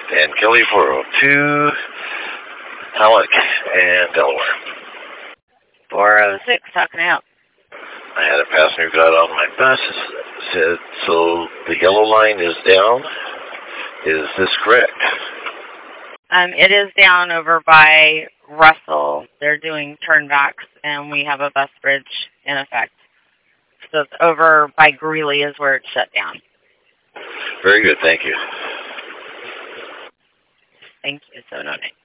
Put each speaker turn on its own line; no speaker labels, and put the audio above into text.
and Kelly 402, Halleck, and Delaware.
406, talking out.
I had a passenger got on my bus, said, so the yellow line is down. Is this correct?
It is down over by Russell. They're doing turnbacks, and we have a bus bridge in effect. So it's over by Greeley is where it's shut down.
Very good, thank you.
Thank you, so no.